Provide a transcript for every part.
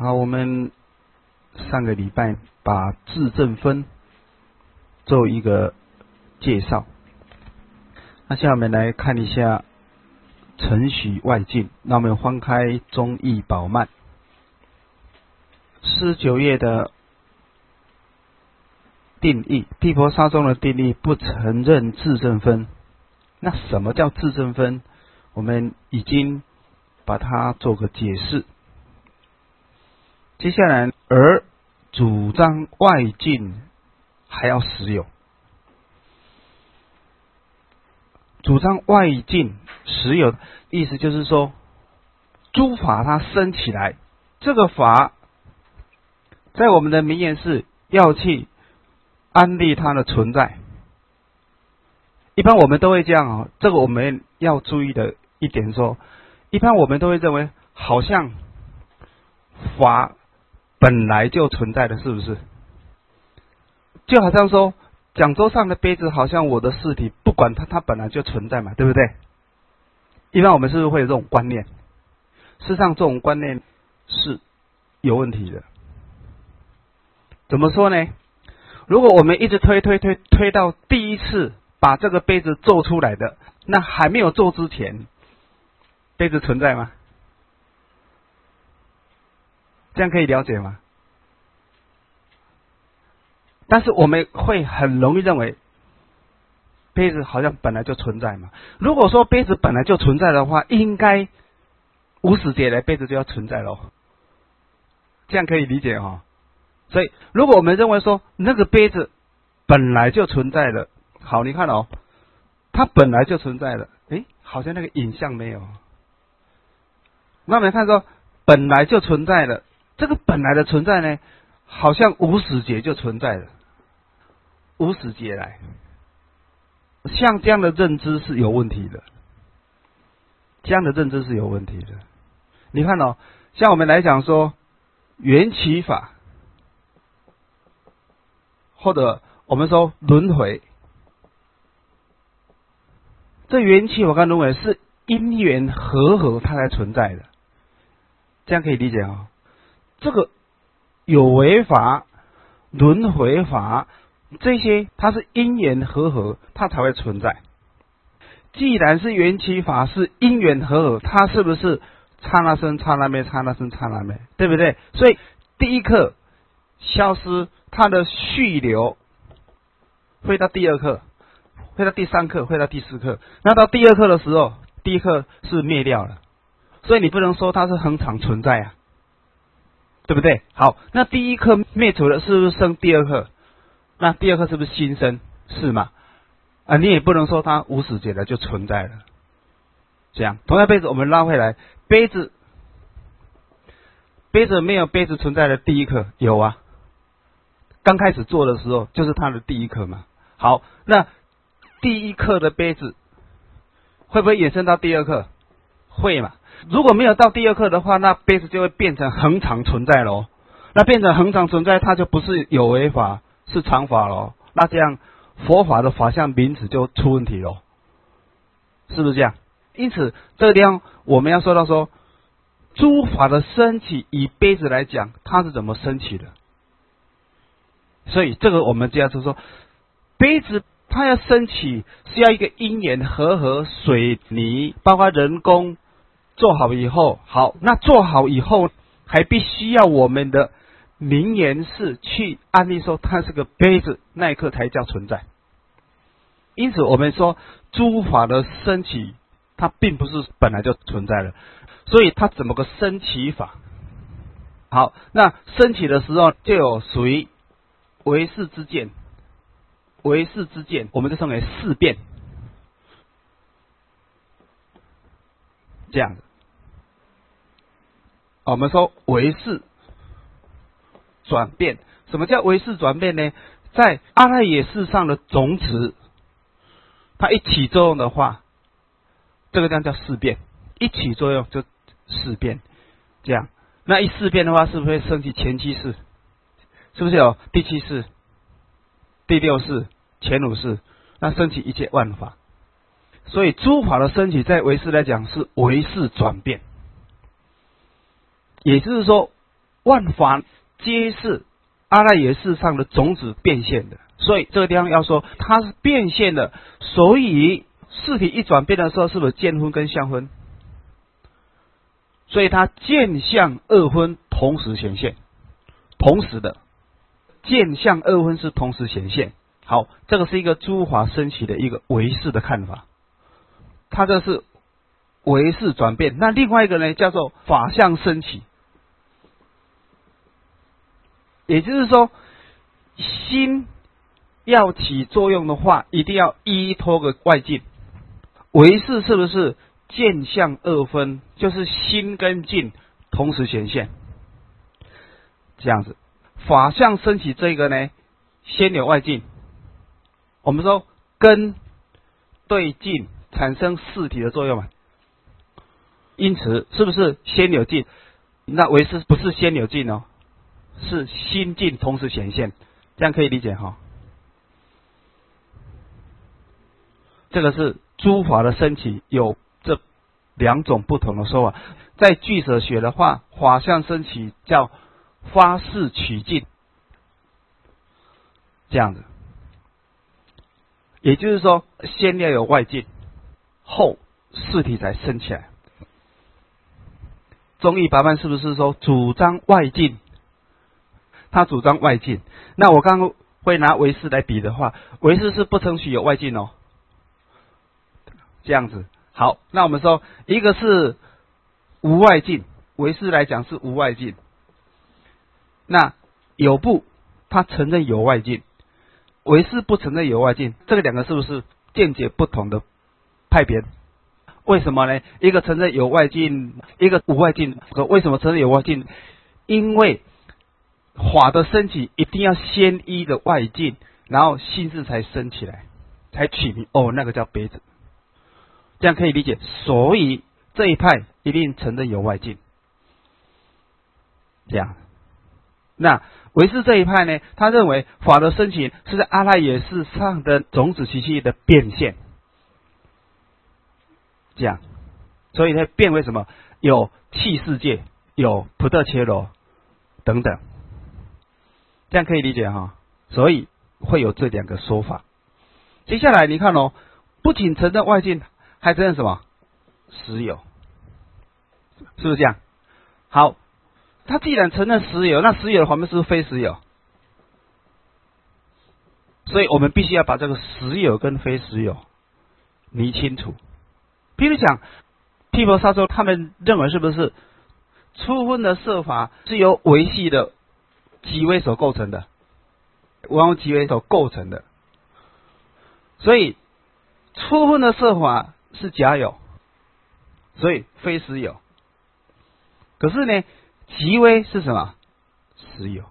好，我们上个礼拜把质证分做一个介绍，那下面来看一下承许外境。那我们翻开中义宝鬘49页的定义，毗婆沙宗的定义不承认质证分。那什么叫质证分？我们已经把它做个解释。接下来，而主张外境还要实有。主张外境实有，意思就是说，诸法它生起来，这个法在我们的名言是要去安立它的存在。一般我们都会这样这个我们要注意的一点说，一般我们都会认为好像法本来就存在的，是不是？就好像说讲桌上的杯子好像我的尸体，不管它本来就存在嘛，对不对？一般我们是不是会有这种观念？事实上这种观念是有问题的。怎么说呢？如果我们一直推到第一次把这个杯子做出来的，那还没有做之前，杯子存在吗？这样可以了解吗？但是我们会很容易认为杯子好像本来就存在嘛。如果说杯子本来就存在的话，应该无始劫来杯子就要存在咯。这样可以理解所以如果我们认为说那个杯子本来就存在了，好，你看它本来就存在了，好像那个影像没有。那我们看说本来就存在了，这个本来的存在呢，好像无始劫就存在了，无始劫来，像这样的认知是有问题的，这样的认知是有问题的。你看像我们来讲说缘起法，或者我们说轮回，这缘起我跟轮回是因缘和它才存在的，这样可以理解这个有为法、轮回法这些，它是因缘和它才会存在。既然是缘起法是因缘和它是不是刹那生刹那灭，刹那生刹那灭，对不对？所以第一刻消失，它的续流会到第二刻，会到第三刻，会到第四刻。那到第二刻的时候，第一刻是灭掉了，所以你不能说它是恒常存在啊，对不对？好，那第一刻灭除了，是不是生第二刻？那第二刻是不是新生？是吗？你也不能说它无始劫来就存在了。这样，同样杯子我们拉回来，杯子没有杯子存在的第一刻，有啊。刚开始做的时候就是它的第一刻嘛。好，那第一刻的杯子会不会衍生到第二刻？会嘛。如果没有到第二刻的话，那杯子就会变成恒常存在咯。那变成恒常存在，它就不是有为法，是常法咯。那这样佛法的法相名词就出问题咯，是不是这样？因此这个地方我们要说到说，诸法的升起，以杯子来讲，它是怎么升起的？所以这个我们就要说，杯子它要升起是要一个因缘和水泥，包括人工做好以后，好，那做好以后还必须要我们的名言是去安立说它是个杯子，那一刻才叫存在。因此我们说诸法的升起，它并不是本来就存在了，所以它怎么个升起法？好，那升起的时候就有属于唯识之见，唯识之见我们就称为事变，这样的。我们说唯识转变，什么叫唯识转变呢？在阿赖耶识上的种子，它一起作用的话，这个叫事变，一起作用就事变，这样。那一事变的话，是不是会升起前七识？是不是有第七识、第六识、前五识？那升起一切万法。所以诸法的升起，在唯识来讲是唯识转变，也就是说， 万法皆是阿赖耶识上的种子变现的，所以这个地方要说它是变现的，所以事体一转变的时候，是不是见分跟相分？所以它见相二分同时显现，同时的见相二分是同时显现。好，这个是一个诸法升起的一个唯识的看法，它这是唯识转变。那另外一个呢，叫做法相升起，也就是说，心要起作用的话，一定要依托个外境。唯识是不是见相二分，就是心跟境同时显现，这样子。法相升起这个呢，先有外境。我们说根对境产生四体的作用嘛，因此是不是先有境？那唯识不是先有境哦，是心境同时显现，这样可以理解哈。这个是诸法的升起有这两种不同的说法。在俱舍学的话，法相升起叫发誓取境，这样子。也就是说，先要有外境，后事体才升起来。宗义法门是不是说主张外境？他主张外境。那我刚刚会拿唯识来比的话，唯识是不承许有外境哦。这样子，好，那我们说一个是无外境，唯识来讲是无外境。那有部他承认有外境，唯识不承认有外境，这个两个是不是见解不同的派别？为什么呢？一个承认有外境，一个无外境。为什么承认有外境？因为法的升起一定要先依的外境，然后心智才升起来，才取名哦，那个叫悲子。这样可以理解。所以这一派一定承认有外境。这样，那唯识这一派呢，他认为法的升起是在阿赖耶识上的种子习气的变现。这样，所以呢，变为什么？有气世界，有普特切罗等等，这样可以理解哈。所以会有这两个说法。接下来你看哦，不仅承认外境，还承认什么？实有，是不是这样？好，他既然承认实有，那实有的旁边是不是非实有？所以我们必须要把这个实有跟非实有理清楚。譬如讲，毗婆沙洲他们认为是不是初分的色法是由维系的极微所构成的，由极微所构成的，所以初分的色法是假有，所以非实有。可是呢，极微是什么？实有，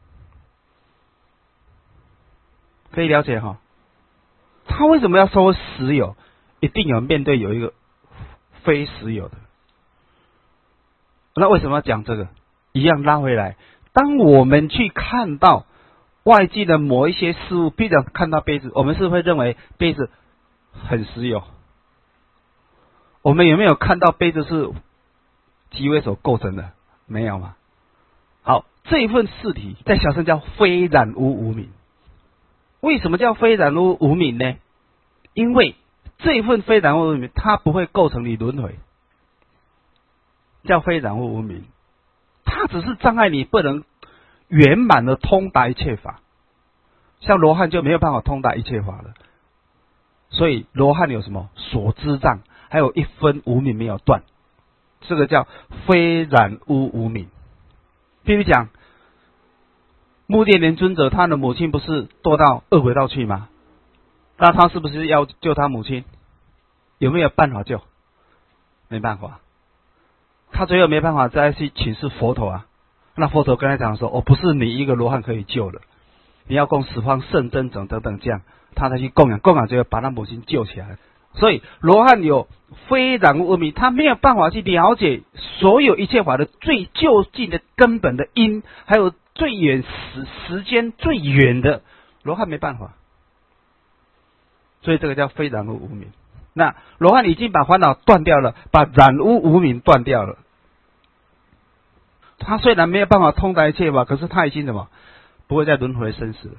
可以了解哈。他为什么要说实有？一定有面对有一个非实有的。那为什么要讲这个？一样拉回来，当我们去看到外界的某一些事物，比如看到杯子，我们是会认为杯子很实有。我们有没有看到杯子是极微所构成的？没有嘛。好，这一份事体在小乘叫非染污无明。为什么叫非染污无明呢？因为这一份非染污无明，它不会构成你轮回，叫非染污无明。它只是障碍你不能圆满的通达一切法，像罗汉就没有办法通达一切法了。所以罗汉有什么所知障，还有一分无明没有断，这个叫非染污无明。譬如讲，目犍连尊者他的母亲不是堕到恶鬼道去吗？那他是不是要救他母亲？有没有办法救？没办法。他最后没办法再去请示佛陀啊。那佛陀跟他讲说：“哦，不是你一个罗汉可以救的，你要供十方圣真者等等这样，他才去供养，供养就要把他母亲救起来。”所以罗汉有非染污无明，他没有办法去了解所有一切法的最究竟的根本的因，还有最远时间最远的，罗汉没办法。所以这个叫非染污无明。那罗汉已经把烦恼断掉了，把染污无明断掉了。 他虽然没有办法通达一切法，可是他已经什么不会再轮回生死了。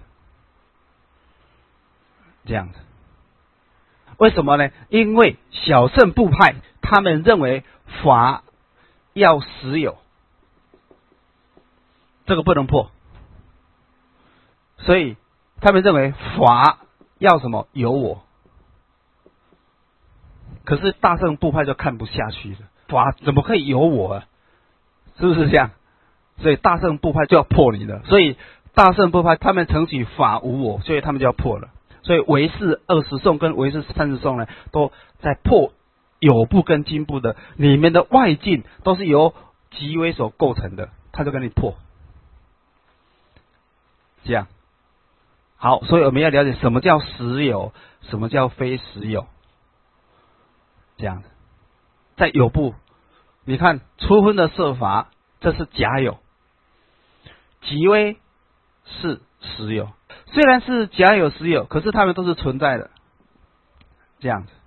这样子，为什么呢？因为小乘部派他们认为法要实有，这个不能破，所以他们认为法要什么有我。可是大乘部派就看不下去了，法怎么可以有我啊？是不是这样？所以大乘部派就要破你了。所以大乘部派他们承许法无我，所以他们就要破了。所以唯识20颂跟唯识30颂呢，都在破有部跟经部的里面的外境，都是由极微所构成的，他就跟你破。这样好，所以我们要了解什么叫实有，什么叫非实有。这样子，在有部，你看初分的设法，这是假有，极微是实有。虽然是假有实有，可是它们都是存在的。这样子。